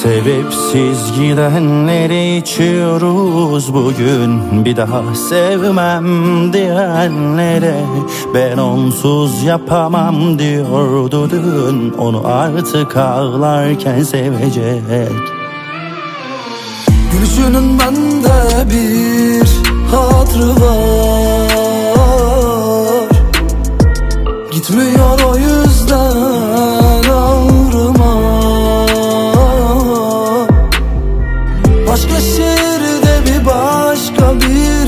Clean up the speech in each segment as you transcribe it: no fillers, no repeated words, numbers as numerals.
Sebepsiz gidenleri içiyoruz bugün. Bir daha sevmem diyenlere ben onsuz yapamam diyordu dün. Onu artık ağlarken sevecek. Gülüşünün bende bir hatırı var. Gitmiyor o yüzden ağrıma. Başka şehirde bir başka bir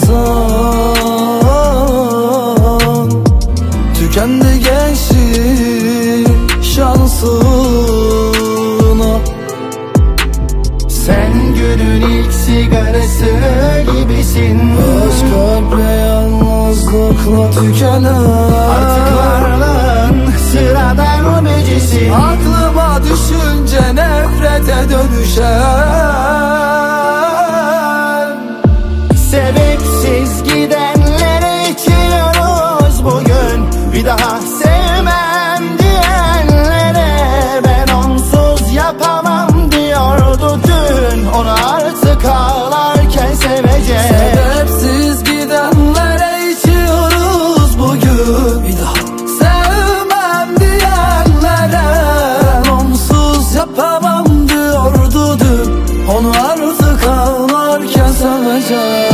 insan. Tükendi gençlik şansına. Sen günün ilk sigarası gibisin. Aşk kalple yalnızlıkla tükenen. Artık varlığın sıradan mecisin. Aklıma düşünce nefrete dönüşen. Sebepsiz gidenlere içiyoruz bugün. Bir daha sevmem diyenlere ben onsuz yapamam diyordu dün. Onu artık ağlarken sevecek. Sebepsiz gidenlere içiyoruz bugün. Bir daha sevmem diyenlere ben onsuz yapamam diyordu dün. Onu artık ağlarken sevecek.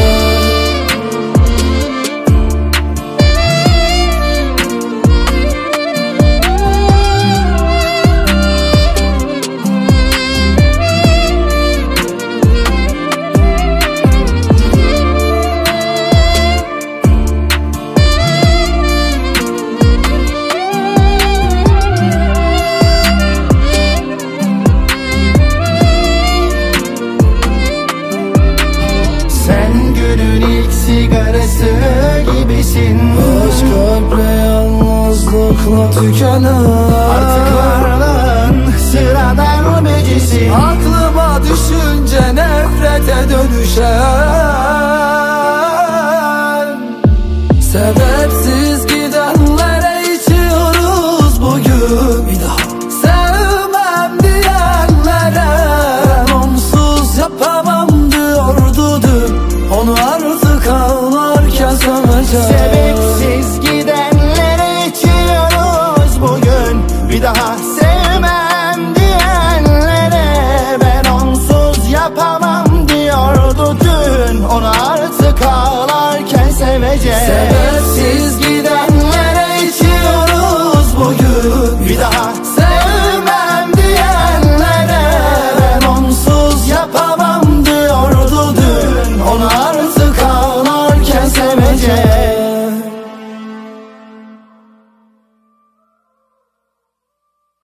Sigarası gibisin. Aşk kalple yalnızlıkla tükenen. Artık varlığın sıradan mecisin. Aklıma düşünce nefrete dönüşen. Sebepsiz gidenlere içiyoruz bugün. Bir daha sevmem diyenlere ben onsuz yapamam diyordu dün. Onu artık ağlarken sevecek. Sebepsiz gidenlere içiyoruz bugün. Bir daha